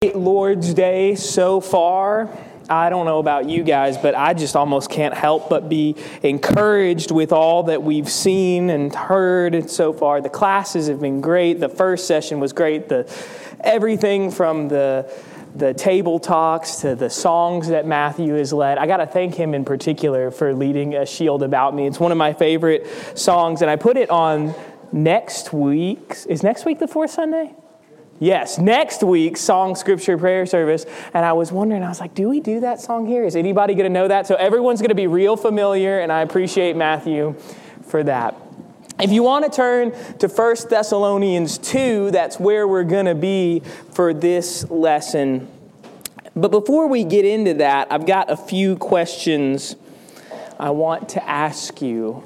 Lord's Day so far. I don't know about you guys, but I just almost can't help but be encouraged with all that we've seen and heard so far. The classes have been great. The first session was great. Everything from the table talks to the songs that Matthew has led. I got to thank him in particular for leading A Shield About Me. It's one of my favorite songs, and I put it on next week. Is next week the fourth Sunday? Yes, next week's Song, Scripture, Prayer service. And I was wondering, I was like, do we do that song here? Is anybody going to know that? So everyone's going to be real familiar, and I appreciate Matthew for that. If you want to turn to 1 Thessalonians 2, that's where we're going to be for this lesson. But before we get into that, I've got a few questions I want to ask you.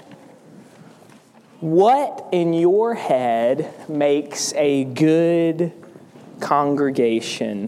What in your head makes a good congregation?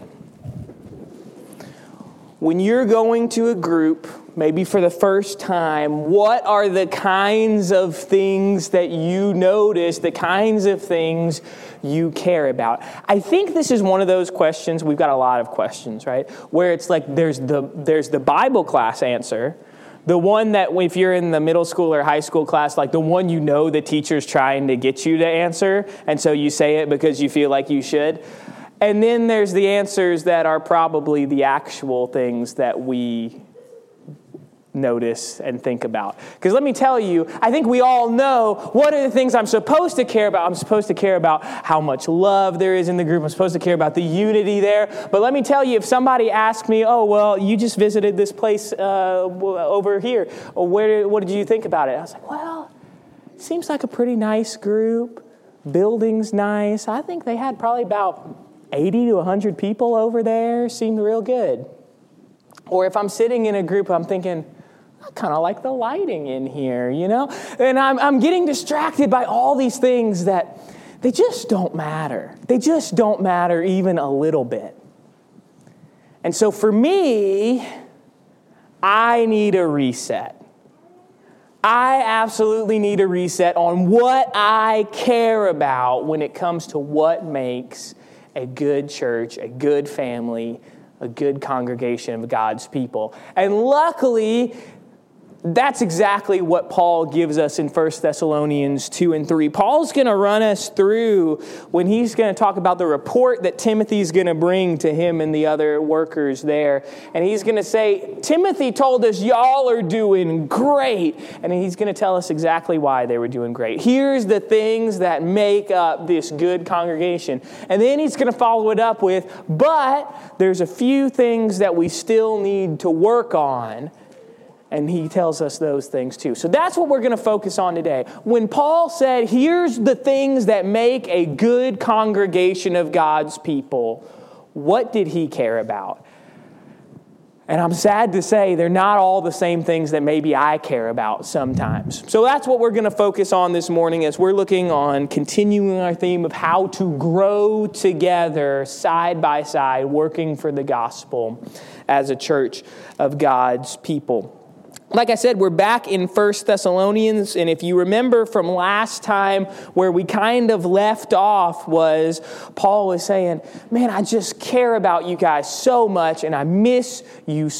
When you're going to a group, maybe for the first time, what are the kinds of things that you notice, the kinds of things you care about? I think this is one of those questions, we've got a lot of questions, right? Where it's like there's the Bible class answer. The one that if you're in the middle school or high school class, like the one you know the teacher's trying to get you to answer, and so you say it because you feel like you should. And then there's the answers that are probably the actual things that we notice and think about. Because let me tell you, I think we all know what are the things I'm supposed to care about. I'm supposed to care about how much love there is in the group. I'm supposed to care about the unity there. But let me tell you, if somebody asked me, oh, well, you just visited this place over here. What did you think about it? I was like, well, it seems like a pretty nice group. Building's nice. I think they had probably about 80 to 100 people over there. Seemed real good. Or if I'm sitting in a group, I'm thinking, I kind of like the lighting in here, you know? And I'm getting distracted by all these things that they just don't matter. They just don't matter even a little bit. And so for me, I need a reset. I absolutely need a reset on what I care about when it comes to what makes a good church, a good family, a good congregation of God's people. And luckily, that's exactly what Paul gives us in 1 Thessalonians 2 and 3. Paul's going to run us through when he's going to talk about the report that Timothy's going to bring to him and the other workers there. And he's going to say, Timothy told us y'all are doing great. And he's going to tell us exactly why they were doing great. Here's the things that make up this good congregation. And then he's going to follow it up with, but there's a few things that we still need to work on. And he tells us those things too. So that's what we're going to focus on today. When Paul said, here's the things that make a good congregation of God's people, what did he care about? And I'm sad to say they're not all the same things that maybe I care about sometimes. So that's what we're going to focus on this morning as we're looking on continuing our theme of how to grow together side by side, working for the gospel as a church of God's people. Like I said, we're back in 1 Thessalonians, and if you remember from last time where we kind of left off was Paul was saying, man, I just care about you guys so much, and I miss you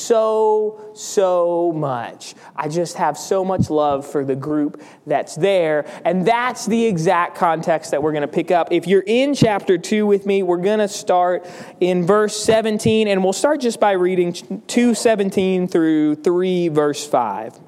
so much. I just have so much love for the group that's there, and that's the exact context that we're going to pick up. If you're in chapter 2 with me, we're going to start in verse 17, and we'll start just by reading 2:17 through 3 verse 5.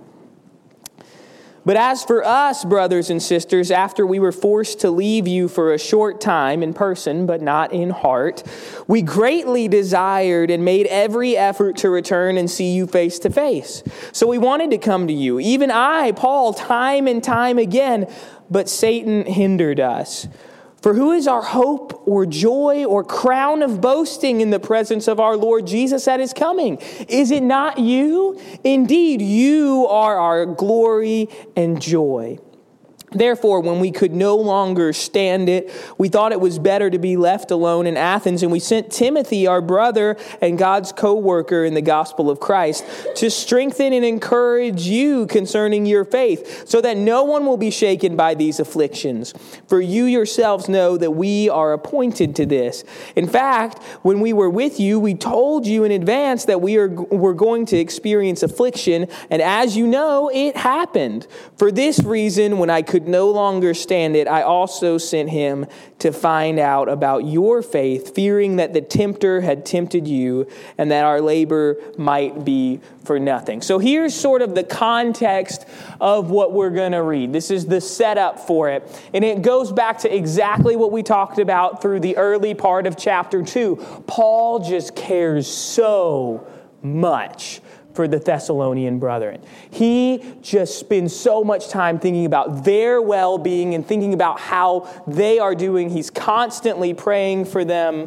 But as for us, brothers and sisters, after we were forced to leave you for a short time in person, but not in heart, we greatly desired and made every effort to return and see you face to face. So we wanted to come to you, even I, Paul, time and time again, but Satan hindered us. For who is our hope or joy or crown of boasting in the presence of our Lord Jesus at his coming? Is it not you? Indeed, you are our glory and joy. Therefore, when we could no longer stand it, we thought it was better to be left alone in Athens, and we sent Timothy, our brother and God's co-worker in the gospel of Christ, to strengthen and encourage you concerning your faith, so that no one will be shaken by these afflictions. For you yourselves know that we are appointed to this. In fact, when we were with you, we told you in advance that we're going to experience affliction, and as you know, it happened. For this reason, when I could no longer stand it, I also sent him to find out about your faith, fearing that the tempter had tempted you and that our labor might be for nothing. So here's sort of the context of what we're going to read. This is the setup for it. And it goes back to exactly what we talked about through the early part of chapter 2. Paul just cares so much for the Thessalonian brethren. He just spends so much time thinking about their well-being and thinking about how they are doing. He's constantly praying for them.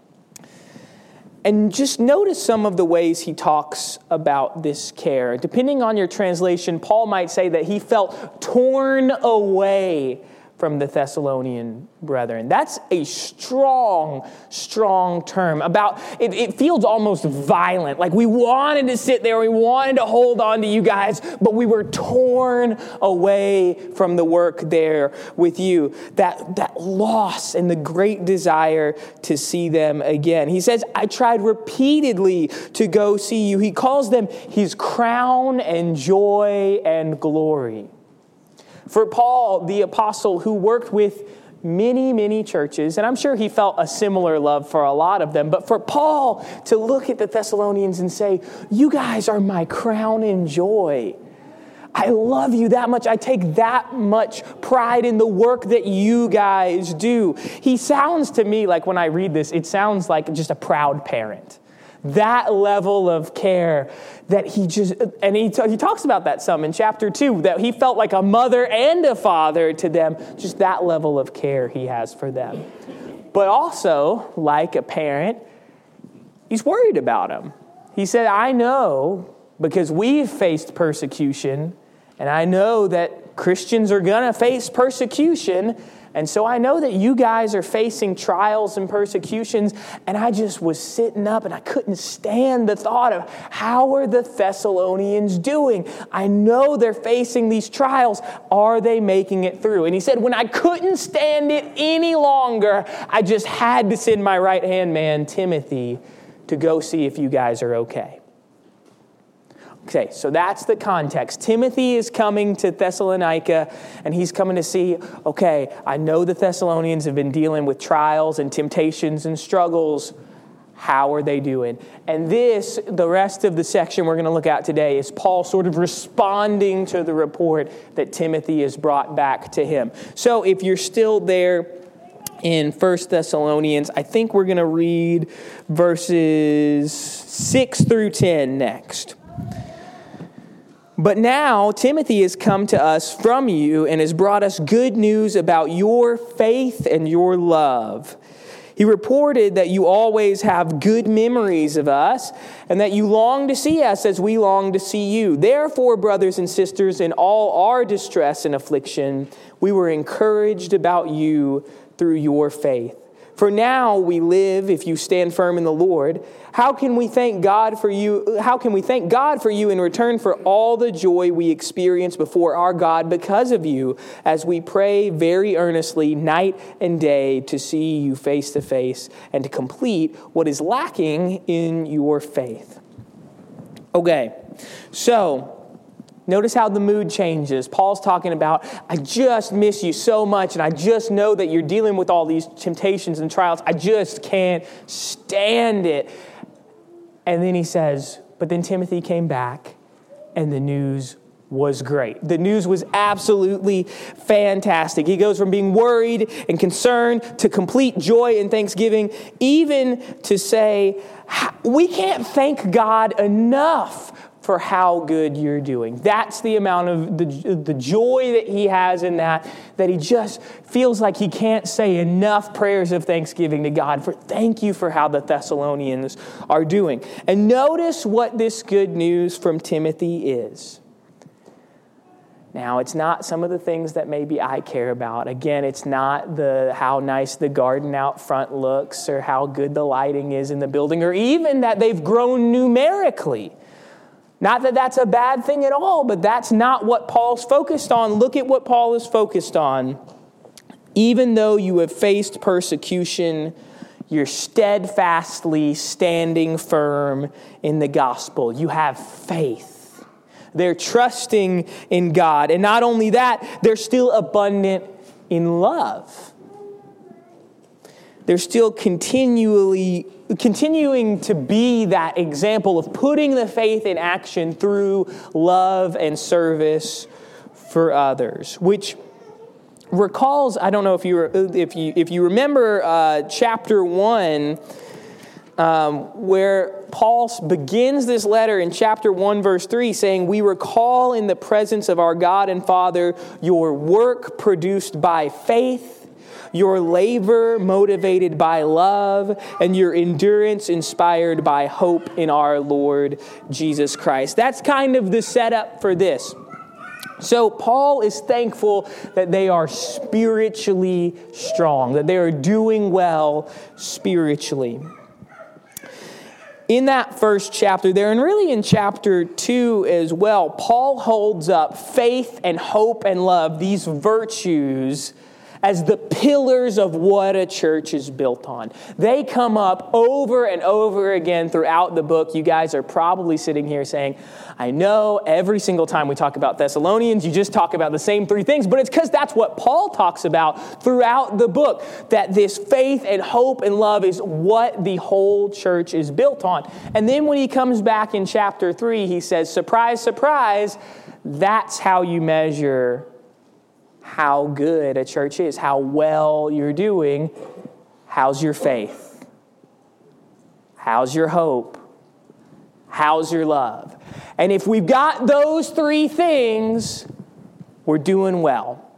And just notice some of the ways he talks about this care. Depending on your translation, Paul might say that he felt torn away from the Thessalonian brethren. That's a strong term. It feels almost violent. Like we wanted to sit there, we wanted to hold on to you guys, but we were torn away from the work there with you. That loss and the great desire to see them again. He says, I tried repeatedly to go see you. He calls them his crown and joy and glory. For Paul, the apostle who worked with many churches, and I'm sure he felt a similar love for a lot of them, but for Paul to look at the Thessalonians and say, you guys are my crown and joy. I love you that much. I take that much pride in the work that you guys do. He sounds to me like when I read this, it sounds like just a proud parent. That level of care that he talks about that some in chapter 2, that he felt like a mother and a father to them, just that level of care he has for them. But also, like a parent, he's worried about them. He said, I know because we've faced persecution, and I know that Christians are going to face persecution, and so I know that you guys are facing trials and persecutions, and I just was sitting up and I couldn't stand the thought of how are the Thessalonians doing? I know they're facing these trials. Are they making it through? And he said, when I couldn't stand it any longer, I just had to send my right-hand man, Timothy, to go see if you guys are okay. Okay, so that's the context. Timothy is coming to Thessalonica, and he's coming to see, okay, I know the Thessalonians have been dealing with trials and temptations and struggles. How are they doing? And the rest of the section we're going to look at today is Paul sort of responding to the report that Timothy has brought back to him. So if you're still there in 1 Thessalonians, I think we're going to read verses 6 through 10 next. But now Timothy has come to us from you and has brought us good news about your faith and your love. He reported that you always have good memories of us and that you long to see us as we long to see you. Therefore, brothers and sisters, in all our distress and affliction, we were encouraged about you through your faith. For now we live if you stand firm in the Lord. How can we thank God for you? How can we thank God for you in return for all the joy we experience before our God because of you, as we pray very earnestly night and day to see you face to face and to complete what is lacking in your faith? Okay, so notice how the mood changes. Paul's talking about, I just miss you so much, and I just know that you're dealing with all these temptations and trials. I just can't stand it. And then he says, but then Timothy came back, and the news was great. The news was absolutely fantastic. He goes from being worried and concerned to complete joy and thanksgiving, even to say, we can't thank God enough for how good you're doing. That's the amount of the joy that he has in that he just feels like he can't say enough prayers of thanksgiving to God for thank you for how the Thessalonians are doing. And notice what this good news from Timothy is. Now, it's not some of the things that maybe I care about. Again, it's not how nice the garden out front looks or how good the lighting is in the building or even that they've grown numerically. Not that that's a bad thing at all, but that's not what Paul's focused on. Look at what Paul is focused on. Even though you have faced persecution, you're steadfastly standing firm in the gospel. You have faith. They're trusting in God. And not only that, they're still abundant in love. They're still continuing to be that example of putting the faith in action through love and service for others, which recalls, I don't know if you remember chapter 1, where Paul begins this letter in chapter 1, verse 3, saying, "We recall in the presence of our God and Father your work produced by faith, your labor motivated by love, and your endurance inspired by hope in our Lord Jesus Christ." That's kind of the setup for this. So Paul is thankful that they are spiritually strong, that they are doing well spiritually. In that first chapter there, and really in chapter 2 as well, Paul holds up faith and hope and love, these virtues, as the pillars of what a church is built on. They come up over and over again throughout the book. You guys are probably sitting here saying, I know every single time we talk about Thessalonians, you just talk about the same three things, but it's because that's what Paul talks about throughout the book, that this faith and hope and love is what the whole church is built on. And then when he comes back in chapter 3, he says, surprise, surprise, that's how you measure how good a church is, how well you're doing. How's your faith? How's your hope? How's your love? And if we've got those three things, we're doing well.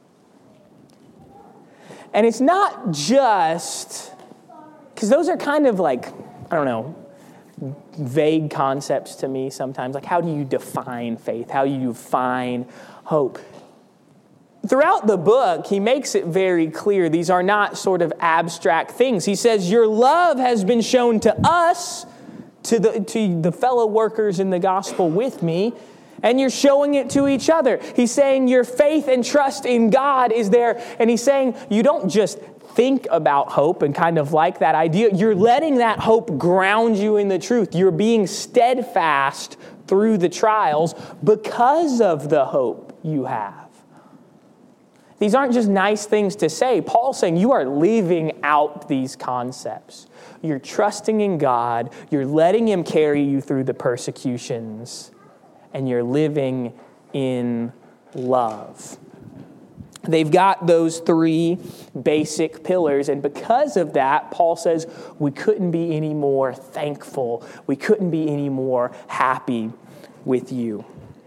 And it's not just, because those are kind of like, I don't know, vague concepts to me sometimes. Like, how do you define faith? How do you define hope? Throughout the book, he makes it very clear these are not sort of abstract things. He says, your love has been shown to us, to the fellow workers in the gospel with me, and you're showing it to each other. He's saying your faith and trust in God is there, and he's saying you don't just think about hope and kind of like that idea. You're letting that hope ground you in the truth. You're being steadfast through the trials because of the hope you have. These aren't just nice things to say. Paul's saying you are living out these concepts. You're trusting in God. You're letting Him carry you through the persecutions. And you're living in love. They've got those three basic pillars. And because of that, Paul says we couldn't be any more thankful. We couldn't be any more happy with you.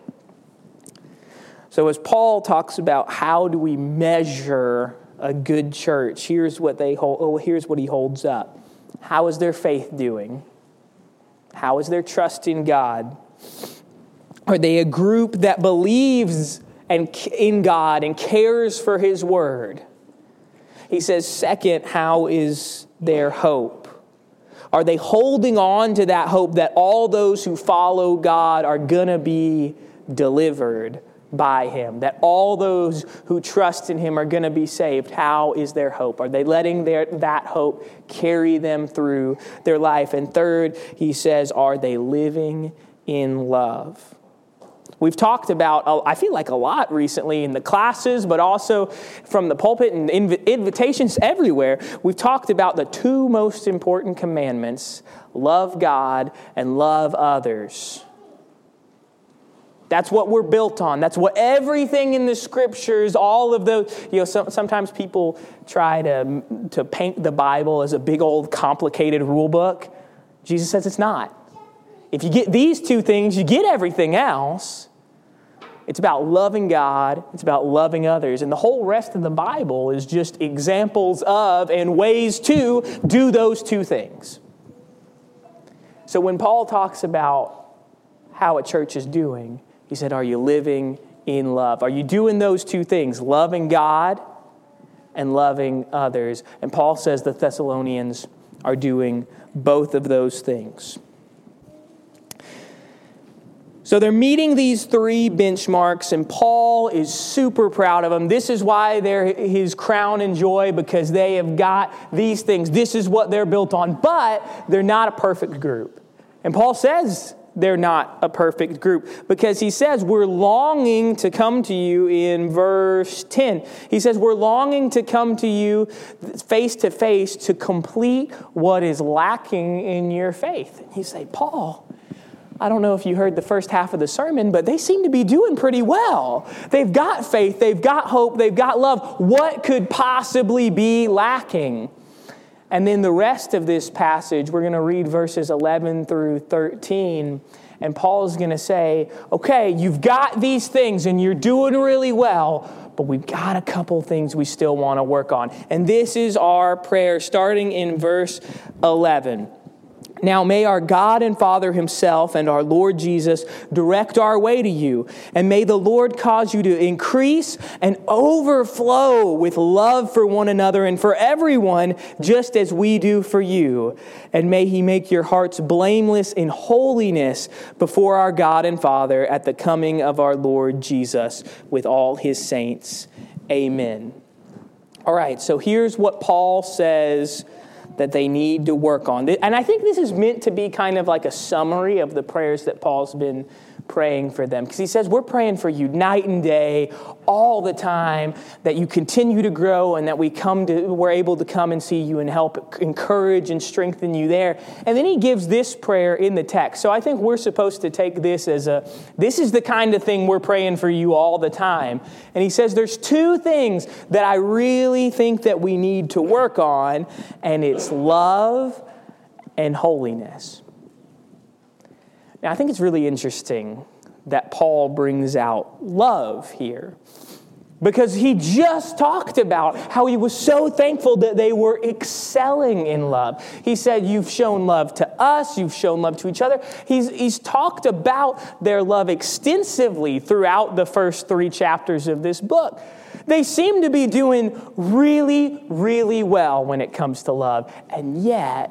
So as Paul talks about how do we measure a good church, here's what he holds up. How is their faith doing? How is their trust in God? Are they a group that believes in God and cares for His word? He says, second, how is their hope? Are they holding on to that hope that all those who follow God are going to be delivered by Him, that all those who trust in Him are going to be saved? How is their hope? Are they letting that hope carry them through their life? And third, he says, are they living in love? We've talked about, I feel like a lot recently in the classes, but also from the pulpit and invitations everywhere, we've talked about the two most important commandments: love God and love others. That's what we're built on. That's what everything in the scriptures, all of those, sometimes people try to paint the Bible as a big old complicated rule book. Jesus says it's not. If you get these two things, you get everything else. It's about loving God. It's about loving others. And the whole rest of the Bible is just examples of and ways to do those two things. So when Paul talks about how a church is doing, he said, are you living in love? Are you doing those two things, loving God and loving others? And Paul says the Thessalonians are doing both of those things. So they're meeting these three benchmarks, and Paul is super proud of them. This is why they're his crown and joy, because they have got these things. This is what they're built on, but they're not a perfect group. And Paul says they're not a perfect group, because he says, we're longing to come to you in verse 10. He says, we're longing to come to you face to face to complete what is lacking in your faith. And you say, Paul, I don't know if you heard the first half of the sermon, but they seem to be doing pretty well. They've got faith, they've got hope, they've got love. What could possibly be lacking? And then the rest of this passage, we're going to read verses 11 through 13. And Paul's going to say, okay, you've got these things and you're doing really well, but we've got a couple things we still want to work on. And this is our prayer, starting in verse 11. Now may our God and Father himself and our Lord Jesus direct our way to you. And may the Lord cause you to increase and overflow with love for one another and for everyone, just as we do for you. And may he make your hearts blameless in holiness before our God and Father at the coming of our Lord Jesus with all his saints. Amen. All right, so here's what Paul says that they need to work on. And I think this is meant to be kind of like a summary of the prayers that Paul's been praying for them. Because he says, we're praying for you night and day, all the time, that you continue to grow and that we're able to come and see you and help encourage and strengthen you there. And then he gives this prayer in the text. So I think we're supposed to take this as this is the kind of thing we're praying for you all the time. And he says, there's two things that I really think that we need to work on, and it's love and holiness. Now, I think it's really interesting that Paul brings out love here, because he just talked about how he was so thankful that they were excelling in love. He said, you've shown love to us, you've shown love to each other. He's talked about their love extensively throughout the first 3 chapters of this book. They seem to be doing really, really well when it comes to love. And yet,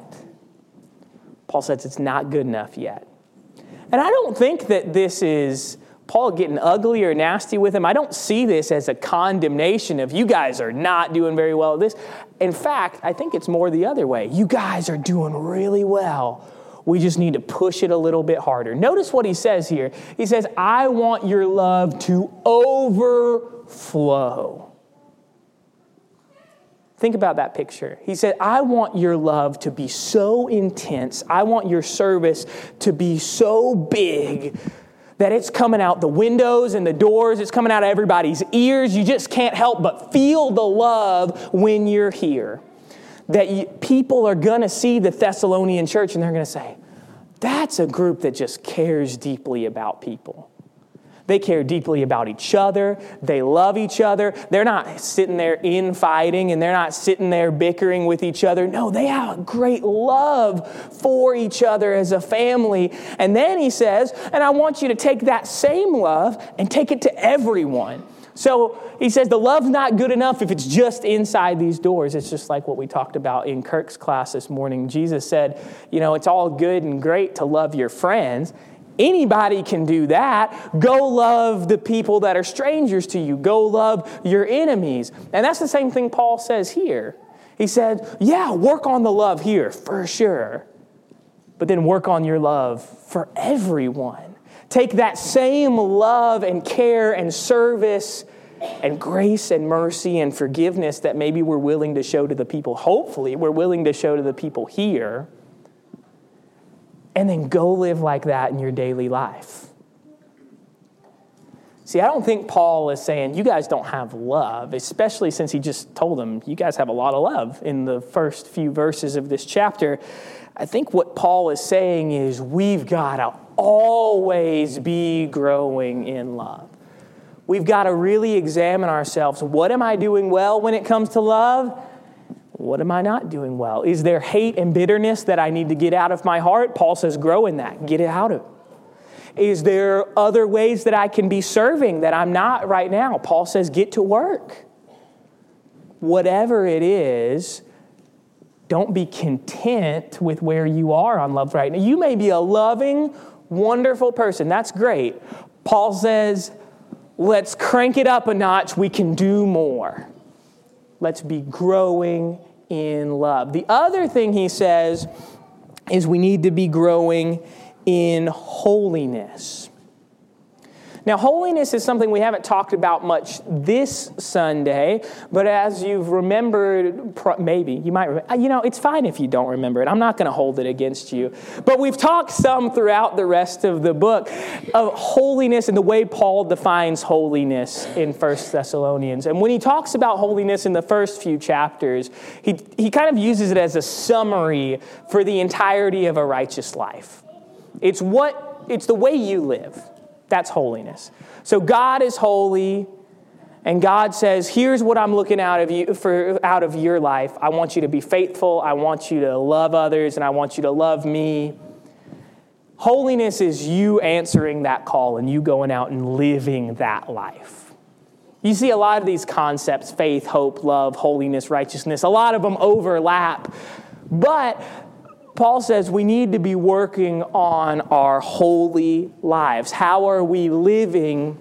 Paul says it's not good enough yet. And I don't think that this is Paul getting ugly or nasty with him. I don't see this as a condemnation of you guys are not doing very well at this. In fact, I think it's more the other way. You guys are doing really well. We just need to push it a little bit harder. Notice what he says here. He says, I want your love to overflow. Think about that picture. He said, I want your love to be so intense. I want your service to be so big that it's coming out the windows and the doors. It's coming out of everybody's ears. You just can't help but feel the love when you're here. That people are going to see the Thessalonian church and they're going to say, that's a group that just cares deeply about people. They care deeply about each other. They love each other. They're not sitting there infighting and they're not sitting there bickering with each other. No, they have a great love for each other as a family. And then he says, and I want you to take that same love and take it to everyone. So he says the love's not good enough if it's just inside these doors. It's just like what we talked about in Kirk's class this morning. Jesus said, it's all good and great to love your friends. Anybody can do that. Go love the people that are strangers to you. Go love your enemies. And that's the same thing Paul says here. He said, yeah, work on the love here for sure. But then work on your love for everyone. Take that same love and care and service and grace and mercy and forgiveness that maybe we're willing to show to the people. Hopefully, we're willing to show to the people here. And then go live like that in your daily life. See, I don't think Paul is saying you guys don't have love, especially since he just told them you guys have a lot of love in the first few verses of this chapter. I think what Paul is saying is we've got to always be growing in love. We've got to really examine ourselves. What am I doing well when it comes to love? What am I not doing well? Is there hate and bitterness that I need to get out of my heart? Paul says, grow in that. Get it out of it. Is there other ways that I can be serving that I'm not right now? Paul says, get to work. Whatever it is, don't be content with where you are on love right now. You may be a loving, wonderful person. That's great. Paul says, let's crank it up a notch. We can do more. Let's be growing in love. The other thing he says is we need to be growing in holiness. Now, holiness is something we haven't talked about much this Sunday, but as you've remembered, maybe, you might remember. It's fine if you don't remember it. I'm not going to hold it against you. But we've talked some throughout the rest of the book of holiness and the way Paul defines holiness in 1 Thessalonians. And when he talks about holiness in the first few chapters, he kind of uses it as a summary for the entirety of a righteous life. It's the way you live. That's holiness. So God is holy, and God says, here's what I'm looking out of your life. I want you to be faithful. I want you to love others, and I want you to love me. Holiness is you answering that call and you going out and living that life. You see a lot of these concepts, faith, hope, love, holiness, righteousness, a lot of them overlap. But Paul says we need to be working on our holy lives. How are we living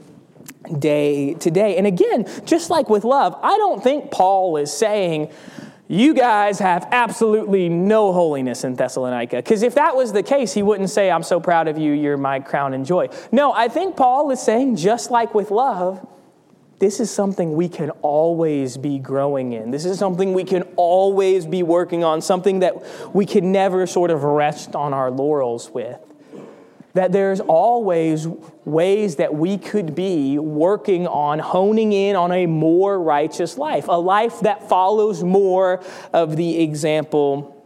day to day? And again, just like with love, I don't think Paul is saying, you guys have absolutely no holiness in Thessalonica. Because if that was the case, he wouldn't say, I'm so proud of you, you're my crown and joy. No, I think Paul is saying, just like with love, this is something we can always be growing in. This is something we can always be working on, something that we can never sort of rest on our laurels with. That there's always ways that we could be working on honing in on a more righteous life, a life that follows more of the example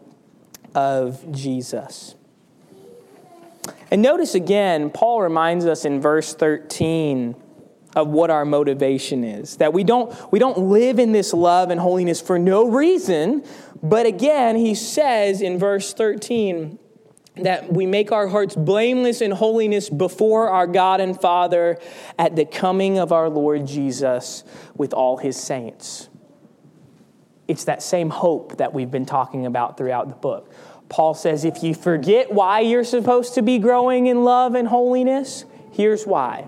of Jesus. And notice again, Paul reminds us in verse 13 of what our motivation is. That we don't live in this love and holiness for no reason. But again, he says in verse 13 that we make our hearts blameless in holiness before our God and Father at the coming of our Lord Jesus with all his saints. It's that same hope that we've been talking about throughout the book. Paul says if you forget why you're supposed to be growing in love and holiness, here's why.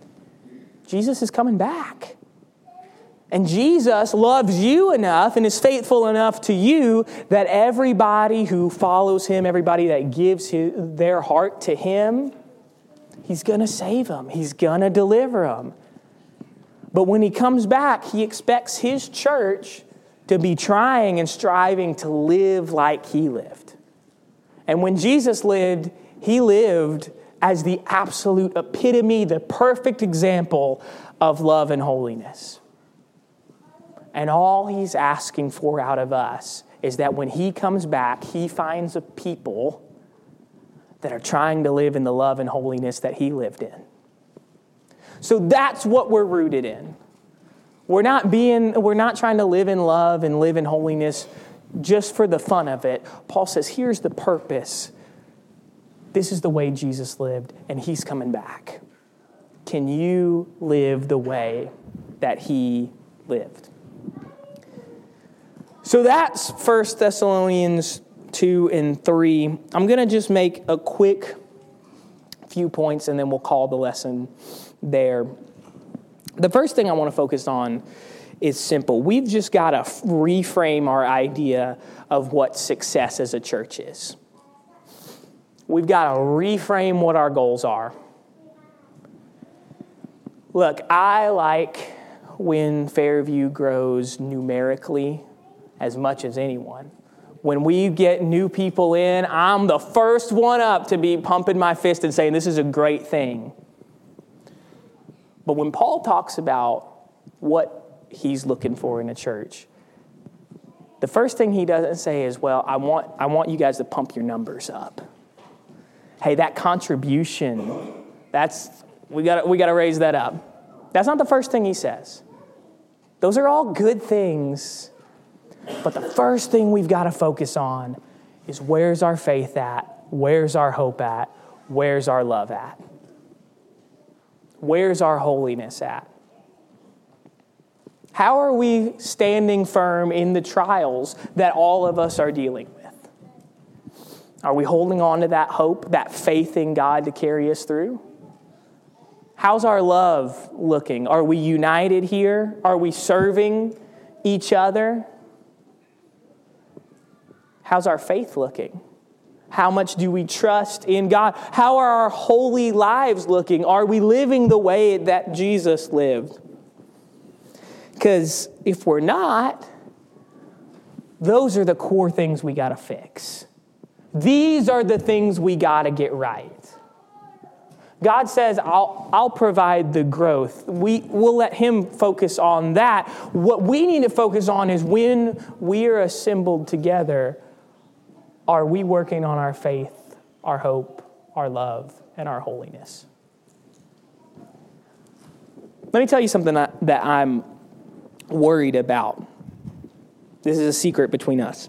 Jesus is coming back. And Jesus loves you enough and is faithful enough to you that everybody who follows him, everybody that gives their heart to him, he's going to save them. He's going to deliver them. But when he comes back, he expects his church to be trying and striving to live like he lived. And when Jesus lived, he lived as the absolute epitome, the perfect example of love and holiness. And all he's asking for out of us is that when he comes back, he finds a people that are trying to live in the love and holiness that he lived in. So that's what we're rooted in. We're not trying to live in love and live in holiness just for the fun of it. Paul says, here's the purpose. This is the way Jesus lived, and he's coming back. Can you live the way that he lived? So that's 1 Thessalonians 2 and 3. I'm going to just make a quick few points, and then we'll call the lesson there. The first thing I want to focus on is simple. We've just got to reframe our idea of what success as a church is. We've got to reframe what our goals are. Look, I like when Fairview grows numerically as much as anyone. When we get new people in, I'm the first one up to be pumping my fist and saying, this is a great thing. But when Paul talks about what he's looking for in a church, the first thing he doesn't say is, well, I want you guys to pump your numbers up. Hey, that contribution, we got to raise that up. That's not the first thing he says. Those are all good things. But the first thing we've got to focus on is where's our faith at? Where's our hope at? Where's our love at? Where's our holiness at? How are we standing firm in the trials that all of us are dealing with? Are we holding on to that hope, that faith in God to carry us through? How's our love looking? Are we united here? Are we serving each other? How's our faith looking? How much do we trust in God? How are our holy lives looking? Are we living the way that Jesus lived? Because if we're not, those are the core things we got to fix. These are the things we got to get right. God says, I'll provide the growth. We'll let Him focus on that. What we need to focus on is when we are assembled together, are we working on our faith, our hope, our love, and our holiness? Let me tell you something that I'm worried about. This is a secret between us.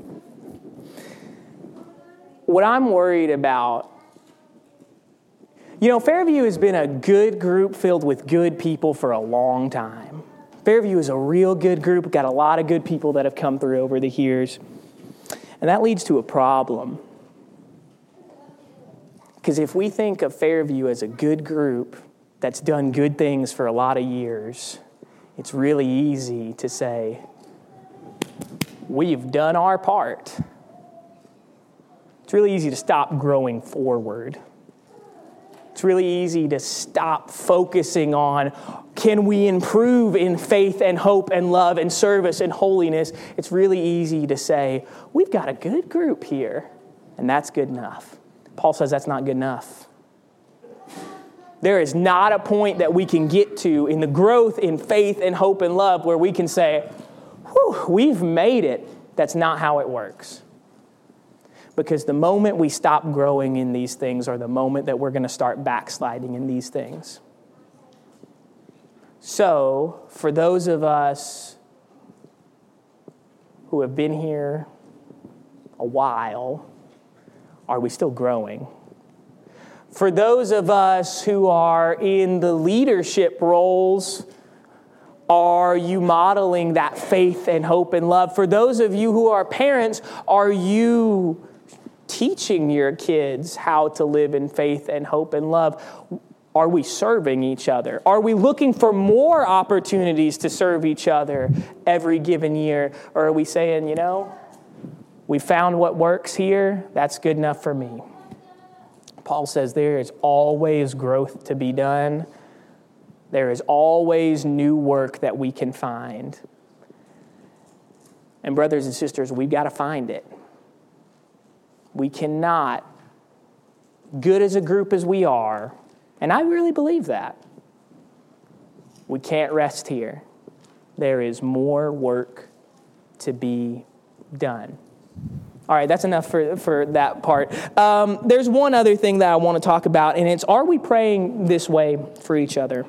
What I'm worried about, Fairview has been a good group filled with good people for a long time. Fairview is a real good group. We've got a lot of good people that have come through over the years. And that leads to a problem. Because if we think of Fairview as a good group that's done good things for a lot of years, it's really easy to say, we've done our part. It's really easy to stop growing forward. It's really easy to stop focusing on, can we improve in faith and hope and love and service and holiness? It's really easy to say, we've got a good group here, and that's good enough. Paul says that's not good enough. There is not a point that we can get to in the growth in faith and hope and love where we can say, we've made it. That's not how it works. Because the moment we stop growing in these things or the moment that we're going to start backsliding in these things. So, for those of us who have been here a while, are we still growing? For those of us who are in the leadership roles, are you modeling that faith and hope and love? For those of you who are parents, are you teaching your kids how to live in faith and hope and love? Are we serving each other? Are we looking for more opportunities to serve each other every given year? Or are we saying, we found what works here, that's good enough for me? Paul says there is always growth to be done. There is always new work that we can find. And brothers and sisters, we've got to find it. We cannot, good as a group as we are, and I really believe that, we can't rest here. There is more work to be done. All right, that's enough for that part. There's one other thing that I want to talk about, and it's, are we praying this way for each other?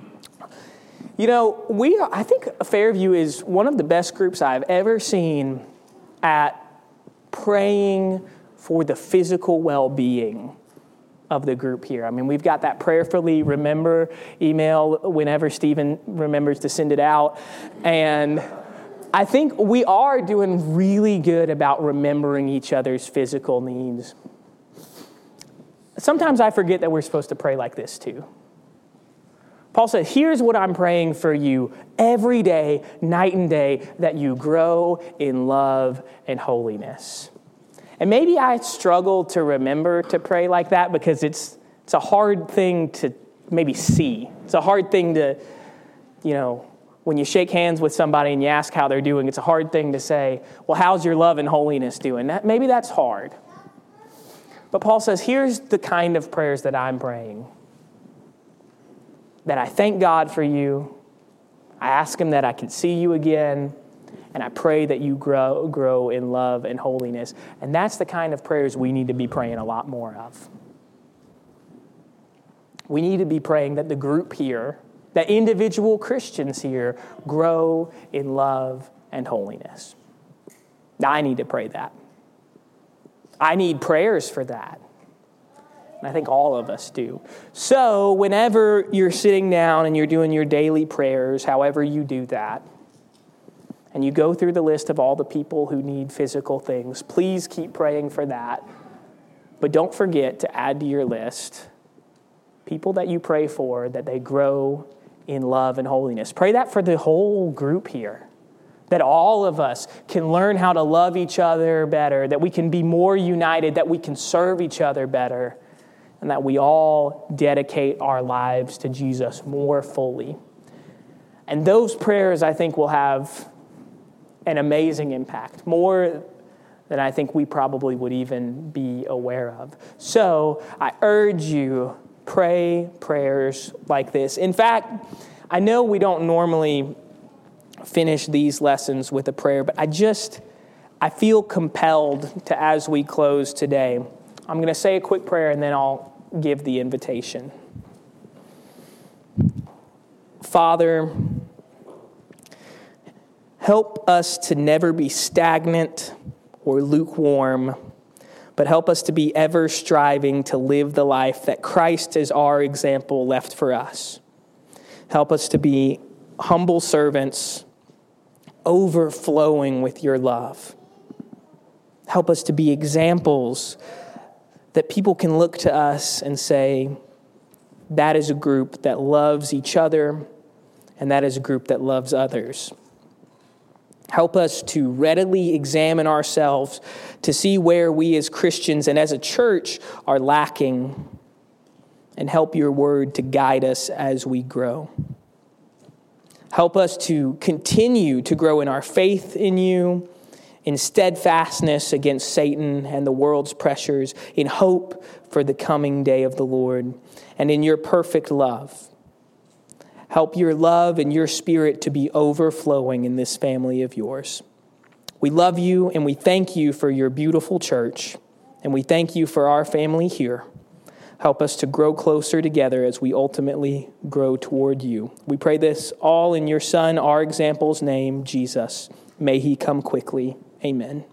I think Fairview is one of the best groups I've ever seen at praying for the physical well-being of the group here. I mean, we've got that prayerfully remember email whenever Stephen remembers to send it out. And I think we are doing really good about remembering each other's physical needs. Sometimes I forget that we're supposed to pray like this too. Paul said, here's what I'm praying for you every day, night and day, that you grow in love and holiness. And maybe I struggle to remember to pray like that because it's a hard thing to maybe see. It's a hard thing to, when you shake hands with somebody and you ask how they're doing, it's a hard thing to say, well, how's your love and holiness doing? Maybe that's hard. But Paul says, here's the kind of prayers that I'm praying. That I thank God for you. I ask Him that I can see you again. And I pray that you grow in love and holiness. And that's the kind of prayers we need to be praying a lot more of. We need to be praying that the group here, that individual Christians here, grow in love and holiness. Now, I need to pray that. I need prayers for that. And I think all of us do. So whenever you're sitting down and you're doing your daily prayers, however you do that, and you go through the list of all the people who need physical things, please keep praying for that. But don't forget to add to your list people that you pray for, that they grow in love and holiness. Pray that for the whole group here, that all of us can learn how to love each other better, that we can be more united, that we can serve each other better, and that we all dedicate our lives to Jesus more fully. And those prayers, I think, will have an amazing impact, more than I think we probably would even be aware of. So I urge you, pray prayers like this. In fact, I know we don't normally finish these lessons with a prayer, but I feel compelled to, as we close today, I'm going to say a quick prayer and then I'll give the invitation. Father, help us to never be stagnant or lukewarm, but help us to be ever striving to live the life that Christ as our example left for us. Help us to be humble servants, overflowing with your love. Help us to be examples that people can look to us and say, that is a group that loves each other, and that is a group that loves others. Help us to readily examine ourselves to see where we as Christians and as a church are lacking, and help your word to guide us as we grow. Help us to continue to grow in our faith in you, in steadfastness against Satan and the world's pressures, in hope for the coming day of the Lord, and in your perfect love. Help your love and your spirit to be overflowing in this family of yours. We love you and we thank you for your beautiful church, and we thank you for our family here. Help us to grow closer together as we ultimately grow toward you. We pray this all in your Son, our example's name, Jesus. May he come quickly. Amen.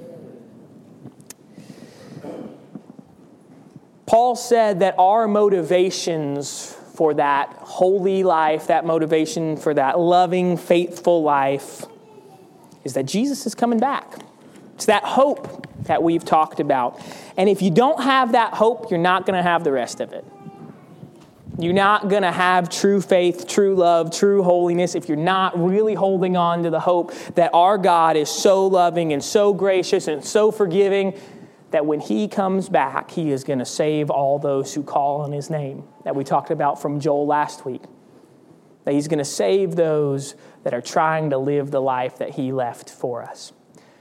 Paul said that our motivations for that holy life, that motivation for that loving, faithful life, is that Jesus is coming back. It's that hope that we've talked about. And if you don't have that hope, you're not going to have the rest of it. You're not going to have true faith, true love, true holiness if you're not really holding on to the hope that our God is so loving and so gracious and so forgiving that when he comes back, he is going to save all those who call on his name, that we talked about from Joel last week. That he's going to save those that are trying to live the life that he left for us.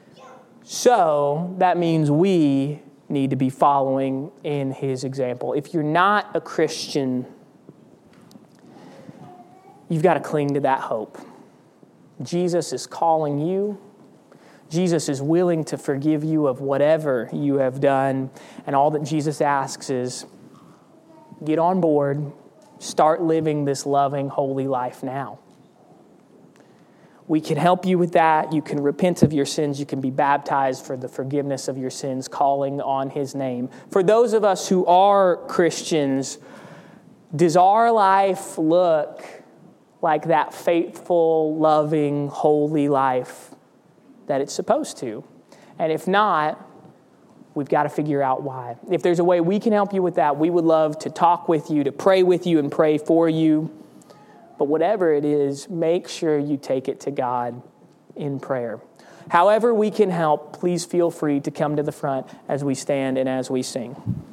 So that means we need to be following in his example. If you're not a Christian, you've got to cling to that hope. Jesus is calling you. Jesus is willing to forgive you of whatever you have done. And all that Jesus asks is, get on board, start living this loving, holy life now. We can help you with that. You can repent of your sins. You can be baptized for the forgiveness of your sins, calling on his name. For those of us who are Christians, does our life look like that faithful, loving, holy life that it's supposed to? And if not, we've got to figure out why. If there's a way we can help you with that, we would love to talk with you, to pray with you and pray for you. But whatever it is, make sure you take it to God in prayer. However we can help, please feel free to come to the front as we stand and as we sing.